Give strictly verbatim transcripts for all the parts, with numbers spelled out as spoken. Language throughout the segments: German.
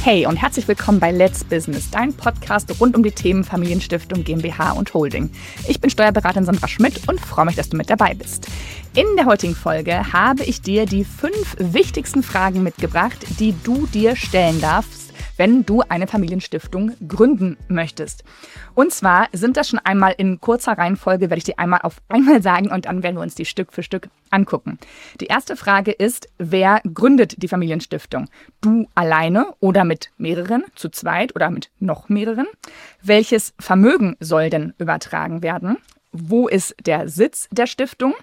Hey und herzlich willkommen bei Let's Business, dein Podcast rund um die Themen Familienstiftung, GmbH und Holding. Ich bin Steuerberaterin Sandra Schmidt und freue mich, dass du mit dabei bist. In der heutigen Folge habe ich dir die fünf wichtigsten Fragen mitgebracht, die du dir stellen darfst, wenn du eine Familienstiftung gründen möchtest. Und zwar sind das schon einmal in kurzer Reihenfolge, werde ich dir einmal auf einmal sagen und dann werden wir uns die Stück für Stück angucken. Die erste Frage ist, wer gründet die Familienstiftung? Du alleine oder mit mehreren, zu zweit oder mit noch mehreren? Welches Vermögen soll denn übertragen werden? Wo ist der Sitz der Stiftung?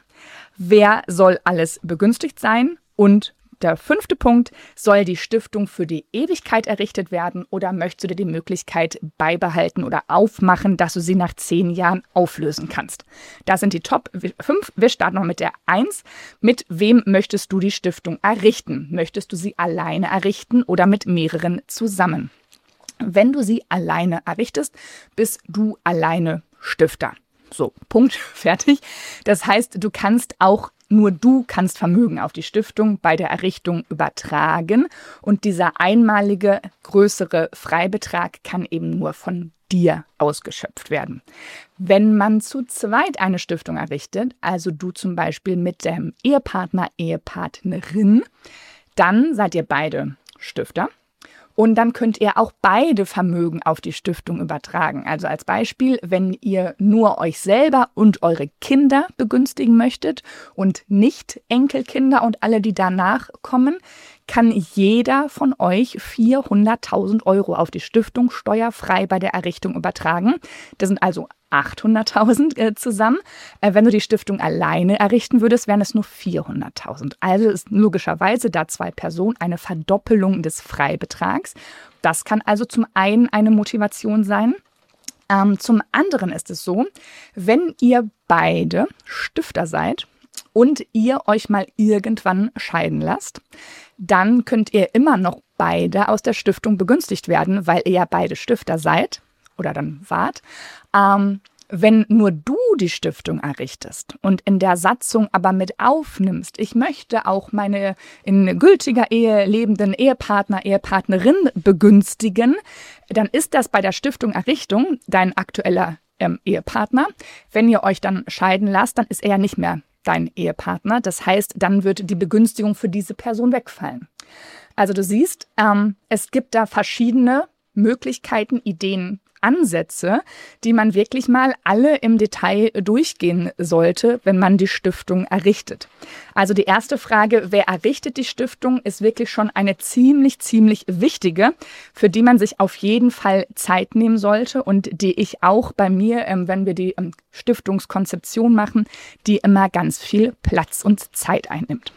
Wer soll alles begünstigt sein? Und der fünfte Punkt, soll die Stiftung für die Ewigkeit errichtet werden oder möchtest du dir die Möglichkeit beibehalten oder aufmachen, dass du sie nach zehn Jahren auflösen kannst? Das sind die Top fünf. Wir starten noch mit der eins. Mit wem möchtest du die Stiftung errichten? Möchtest du sie alleine errichten oder mit mehreren zusammen? Wenn du sie alleine errichtest, bist du alleine Stifter. So, Punkt, fertig. Das heißt, du kannst auch Nur du kannst Vermögen auf die Stiftung bei der Errichtung übertragen und dieser einmalige größere Freibetrag kann eben nur von dir ausgeschöpft werden. Wenn man zu zweit eine Stiftung errichtet, also du zum Beispiel mit dem Ehepartner, Ehepartnerin, dann seid ihr beide Stifter. Und dann könnt ihr auch beide Vermögen auf die Stiftung übertragen. Also als Beispiel, wenn ihr nur euch selber und eure Kinder begünstigen möchtet und nicht Enkelkinder und alle, die danach kommen, kann jeder von euch vierhunderttausend Euro auf die Stiftung steuerfrei bei der Errichtung übertragen. Das sind also achthunderttausend äh, zusammen. Äh, wenn du die Stiftung alleine errichten würdest, wären es nur vierhunderttausend. Also ist logischerweise da zwei Personen eine Verdoppelung des Freibetrags. Das kann also zum einen eine Motivation sein. Ähm, zum anderen ist es so, wenn ihr beide Stifter seid und ihr euch mal irgendwann scheiden lasst, dann könnt ihr immer noch beide aus der Stiftung begünstigt werden, weil ihr ja beide Stifter seid oder dann wart. Ähm, wenn nur du die Stiftung errichtest und in der Satzung aber mit aufnimmst, ich möchte auch meine in gültiger Ehe lebenden Ehepartner, Ehepartnerin begünstigen, dann ist das bei der Stiftung Errichtung dein aktueller ähm, Ehepartner. Wenn ihr euch dann scheiden lasst, dann ist er ja nicht mehr dein Ehepartner. Das heißt, dann wird die Begünstigung für diese Person wegfallen. Also du siehst, ähm, es gibt da verschiedene Möglichkeiten, Ideen, Ansätze, die man wirklich mal alle im Detail durchgehen sollte, wenn man die Stiftung errichtet. Also die erste Frage, wer errichtet die Stiftung, ist wirklich schon eine ziemlich, ziemlich wichtige, für die man sich auf jeden Fall Zeit nehmen sollte und die ich auch bei mir, ähm, wenn wir die ähm, Stiftungskonzeption machen, die immer ganz viel Platz und Zeit einnimmt.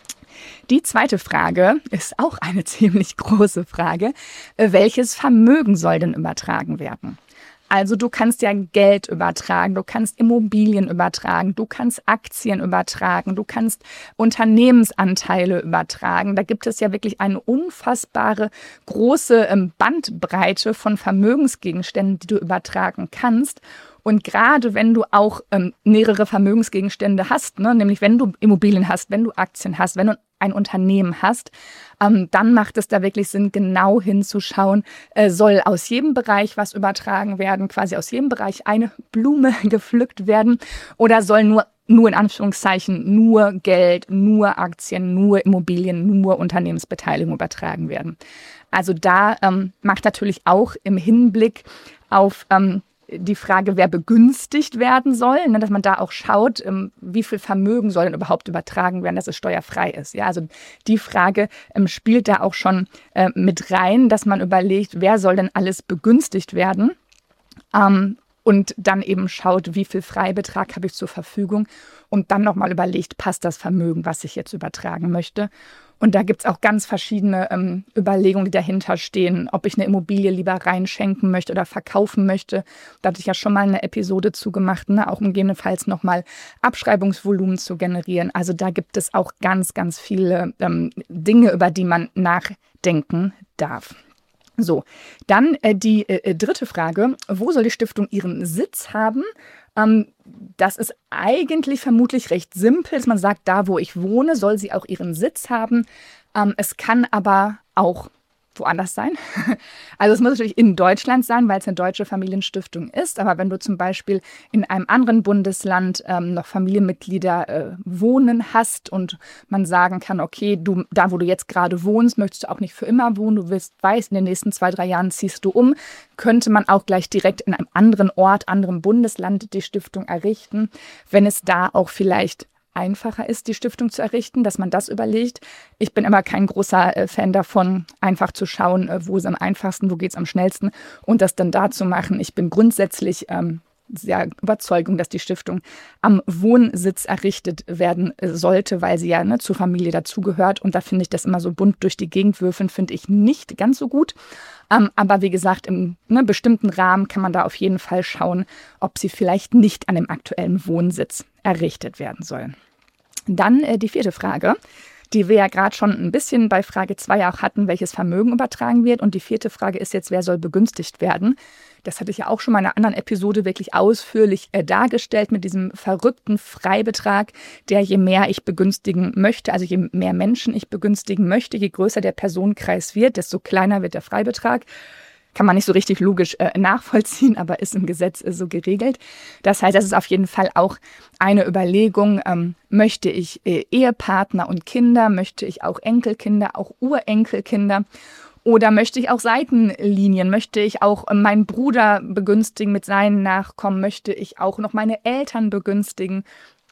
Die zweite Frage ist auch eine ziemlich große Frage. Welches Vermögen soll denn übertragen werden? Also du kannst ja Geld übertragen, du kannst Immobilien übertragen, du kannst Aktien übertragen, du kannst Unternehmensanteile übertragen. Da gibt es ja wirklich eine unfassbare große Bandbreite von Vermögensgegenständen, die du übertragen kannst. Und gerade wenn du auch ähm, mehrere Vermögensgegenstände hast, ne, nämlich wenn du Immobilien hast, wenn du Aktien hast, wenn du ein Unternehmen hast, ähm, dann macht es da wirklich Sinn, genau hinzuschauen, äh, soll aus jedem Bereich was übertragen werden, quasi aus jedem Bereich eine Blume gepflückt werden oder soll nur nur in Anführungszeichen nur Geld, nur Aktien, nur Immobilien, nur Unternehmensbeteiligung übertragen werden. Also da ähm, macht natürlich auch im Hinblick auf ähm, die Frage, wer begünstigt werden soll, ne, dass man da auch schaut, ähm, wie viel Vermögen soll denn überhaupt übertragen werden, dass es steuerfrei ist. Ja, also die Frage ähm, spielt da auch schon äh, mit rein, dass man überlegt, wer soll denn alles begünstigt werden ähm, und dann eben schaut, wie viel Freibetrag habe ich zur Verfügung und dann nochmal überlegt, passt das Vermögen, was ich jetzt übertragen möchte. Und da gibt es auch ganz verschiedene ähm, Überlegungen, die dahinter stehen, ob ich eine Immobilie lieber reinschenken möchte oder verkaufen möchte. Da hatte ich ja schon mal eine Episode zu gemacht, ne? Auch gegebenenfalls nochmal Abschreibungsvolumen zu generieren. Also da gibt es auch ganz, ganz viele ähm, Dinge, über die man nachdenken darf. So, dann äh, die äh, dritte Frage. Wo soll die Stiftung ihren Sitz haben? Ähm, das ist eigentlich vermutlich recht simpel, dass man sagt, da wo ich wohne, soll sie auch ihren Sitz haben. Ähm, es kann aber auch woanders sein. Also es muss natürlich in Deutschland sein, weil es eine deutsche Familienstiftung ist. Aber wenn du zum Beispiel in einem anderen Bundesland ähm, noch Familienmitglieder äh, wohnen hast und man sagen kann, okay, du da, wo du jetzt gerade wohnst, möchtest du auch nicht für immer wohnen. Du willst, weißt, in den nächsten zwei, drei Jahren ziehst du um, könnte man auch gleich direkt in einem anderen Ort, anderem Bundesland die Stiftung errichten, wenn es da auch vielleicht einfacher ist, die Stiftung zu errichten, dass man das überlegt. Ich bin immer kein großer äh, Fan davon, einfach zu schauen, äh, wo ist am einfachsten, wo geht es am schnellsten und das dann da zu machen. Ich bin grundsätzlich ähm, sehr Überzeugung, dass die Stiftung am Wohnsitz errichtet werden äh, sollte, weil sie ja ne, zur Familie dazugehört. Und da finde ich das immer so bunt durch die Gegend würfeln, finde ich nicht ganz so gut. Ähm, aber wie gesagt, im ne, bestimmten Rahmen kann man da auf jeden Fall schauen, ob sie vielleicht nicht an dem aktuellen Wohnsitz errichtet werden sollen. Dann äh, die vierte Frage, die wir ja gerade schon ein bisschen bei Frage zwei auch hatten, welches Vermögen übertragen wird. Und die vierte Frage ist jetzt, wer soll begünstigt werden? Das hatte ich ja auch schon mal in einer anderen Episode wirklich ausführlich äh, dargestellt mit diesem verrückten Freibetrag, der je mehr ich begünstigen möchte, also je mehr Menschen ich begünstigen möchte, je größer der Personenkreis wird, desto kleiner wird der Freibetrag. Kann man nicht so richtig logisch äh, nachvollziehen, aber ist im Gesetz äh, so geregelt. Das heißt, das ist auf jeden Fall auch eine Überlegung, ähm, möchte ich äh, Ehepartner und Kinder, möchte ich auch Enkelkinder, auch Urenkelkinder oder möchte ich auch Seitenlinien, möchte ich auch äh, meinen Bruder begünstigen mit seinen Nachkommen, möchte ich auch noch meine Eltern begünstigen.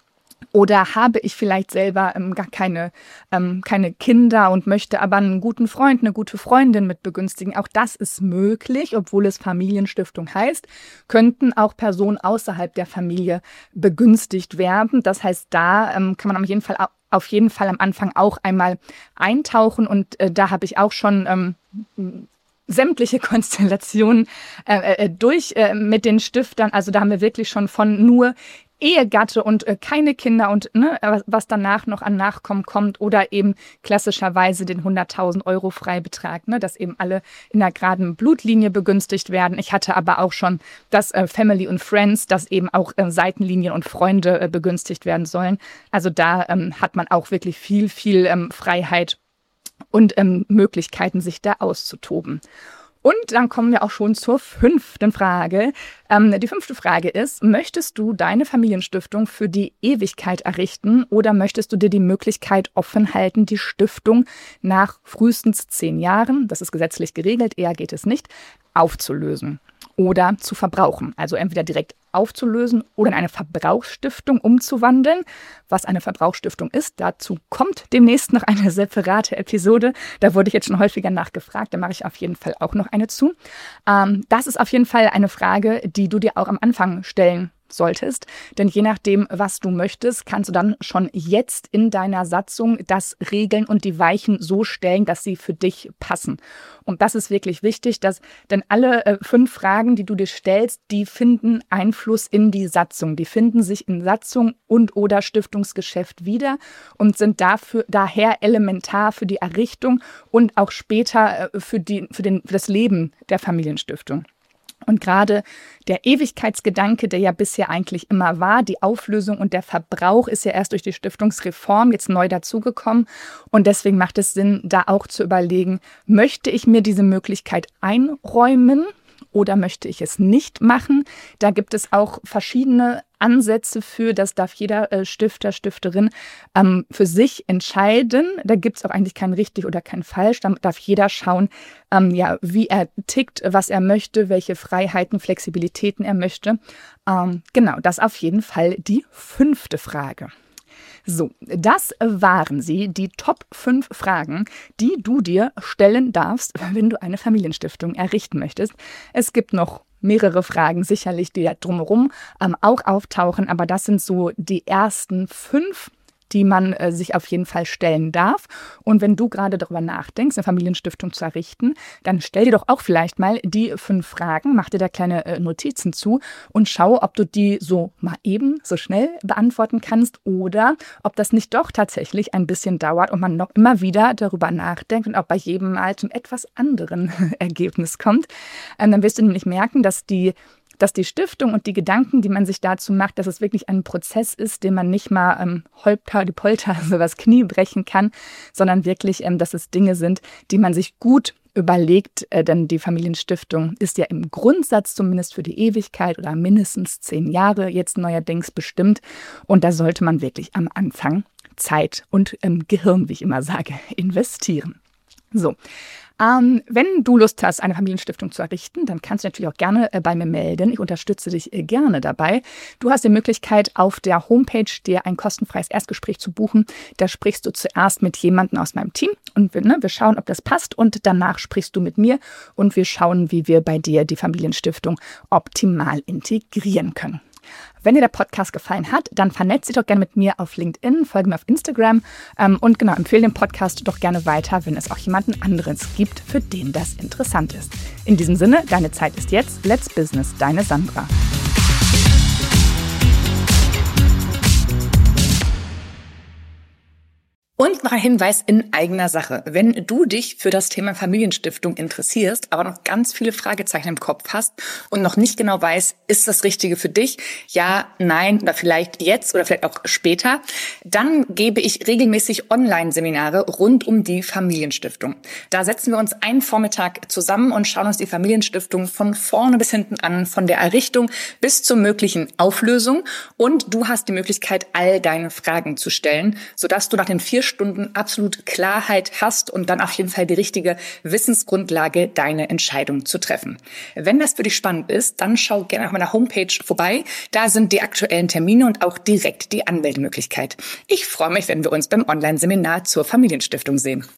Oder habe ich vielleicht selber ähm, gar keine, ähm, keine Kinder und möchte aber einen guten Freund, eine gute Freundin mit begünstigen. Auch das ist möglich, obwohl es Familienstiftung heißt, könnten auch Personen außerhalb der Familie begünstigt werden. Das heißt, da ähm, kann man auf jeden Fall, auf jeden Fall am Anfang auch einmal eintauchen. Und äh, da habe ich auch schon ähm, sämtliche Konstellationen äh, äh, durch äh, mit den Stiftern. Also da haben wir wirklich schon von nur Ehegatte und äh, keine Kinder und ne, was danach noch an Nachkommen kommt oder eben klassischerweise den hunderttausend Euro Freibetrag, ne, dass eben alle in einer geraden Blutlinie begünstigt werden. Ich hatte aber auch schon das äh, Family und Friends, dass eben auch äh, Seitenlinien und Freunde äh, begünstigt werden sollen. Also da ähm, hat man auch wirklich viel, viel ähm, Freiheit und ähm, Möglichkeiten, sich da auszutoben. Und dann kommen wir auch schon zur fünften Frage. Ähm, die fünfte Frage ist, möchtest du deine Familienstiftung für die Ewigkeit errichten oder möchtest du dir die Möglichkeit offen halten, die Stiftung nach frühestens zehn Jahren, das ist gesetzlich geregelt, eher geht es nicht, aufzulösen oder zu verbrauchen? Also entweder direkt aufzulösen oder in eine Verbrauchsstiftung umzuwandeln. Was eine Verbrauchsstiftung ist, dazu kommt demnächst noch eine separate Episode. Da wurde ich jetzt schon häufiger nachgefragt, da mache ich auf jeden Fall auch noch eine zu. Ähm, das ist auf jeden Fall eine Frage, die du dir auch am Anfang stellen solltest, denn je nachdem, was du möchtest, kannst du dann schon jetzt in deiner Satzung das regeln und die Weichen so stellen, dass sie für dich passen. Und das ist wirklich wichtig, dass denn alle äh, fünf Fragen, die du dir stellst, die finden Einfluss in die Satzung. Die finden sich in Satzung und oder Stiftungsgeschäft wieder und sind dafür daher elementar für die Errichtung und auch später äh, für die für den für das Leben der Familienstiftung. Und gerade der Ewigkeitsgedanke, der ja bisher eigentlich immer war, die Auflösung und der Verbrauch ist ja erst durch die Stiftungsreform jetzt neu dazugekommen. Und deswegen macht es Sinn, da auch zu überlegen, möchte ich mir diese Möglichkeit einräumen oder möchte ich es nicht machen? Da gibt es auch verschiedene Ansätze für, das darf jeder äh, Stifter, Stifterin ähm, für sich entscheiden. Da gibt es auch eigentlich kein richtig oder kein falsch. Da darf jeder schauen, ähm, ja, wie er tickt, was er möchte, welche Freiheiten, Flexibilitäten er möchte. Ähm, genau, das auf jeden Fall die fünfte Frage. So, das waren sie, die Top fünf Fragen, die du dir stellen darfst, wenn du eine Familienstiftung errichten möchtest. Es gibt noch mehrere Fragen sicherlich, die da drumherum ähm, auch auftauchen, aber das sind so die ersten fünf, die man äh, sich auf jeden Fall stellen darf. Und wenn du gerade darüber nachdenkst, eine Familienstiftung zu errichten, dann stell dir doch auch vielleicht mal die fünf Fragen, mach dir da kleine äh, Notizen zu und schau, ob du die so mal eben, so schnell beantworten kannst oder ob das nicht doch tatsächlich ein bisschen dauert und man noch immer wieder darüber nachdenkt und auch bei jedem Mal zum etwas anderen Ergebnis kommt. Ähm, dann wirst du nämlich merken, dass die dass die Stiftung und die Gedanken, die man sich dazu macht, dass es wirklich ein Prozess ist, den man nicht mal ähm, holter die Polter, so das Knie brechen kann, sondern wirklich, ähm, dass es Dinge sind, die man sich gut überlegt, äh, denn die Familienstiftung ist ja im Grundsatz zumindest für die Ewigkeit oder mindestens zehn Jahre jetzt neuerdings bestimmt. Und da sollte man wirklich am Anfang Zeit und ähm, Gehirn, wie ich immer sage, investieren. So. Ähm, wenn du Lust hast, eine Familienstiftung zu errichten, dann kannst du natürlich auch gerne äh, bei mir melden. Ich unterstütze dich äh, gerne dabei. Du hast die Möglichkeit, auf der Homepage dir ein kostenfreies Erstgespräch zu buchen. Da sprichst du zuerst mit jemandem aus meinem Team und wir, ne, wir schauen, ob das passt, und danach sprichst du mit mir und wir schauen, wie wir bei dir die Familienstiftung optimal integrieren können. Wenn dir der Podcast gefallen hat, dann vernetz dich doch gerne mit mir auf LinkedIn, folge mir auf Instagram ähm, und genau, empfehle den Podcast doch gerne weiter, wenn es auch jemanden anderes gibt, für den das interessant ist. In diesem Sinne, deine Zeit ist jetzt. Let's Business, deine Sandra. Und noch ein Hinweis in eigener Sache. Wenn du dich für das Thema Familienstiftung interessierst, aber noch ganz viele Fragezeichen im Kopf hast und noch nicht genau weißt, ist das Richtige für dich? Ja, nein oder vielleicht jetzt oder vielleicht auch später. Dann gebe ich regelmäßig Online-Seminare rund um die Familienstiftung. Da setzen wir uns einen Vormittag zusammen und schauen uns die Familienstiftung von vorne bis hinten an, von der Errichtung bis zur möglichen Auflösung. Und du hast die Möglichkeit, all deine Fragen zu stellen, sodass du nach den vier Stunden absolut Klarheit hast und dann auf jeden Fall die richtige Wissensgrundlage, deine Entscheidung zu treffen. Wenn das für dich spannend ist, dann schau gerne auf meiner Homepage vorbei. Da sind die aktuellen Termine und auch direkt die Anmeldemöglichkeit. Ich freue mich, wenn wir uns beim Online-Seminar zur Familienstiftung sehen.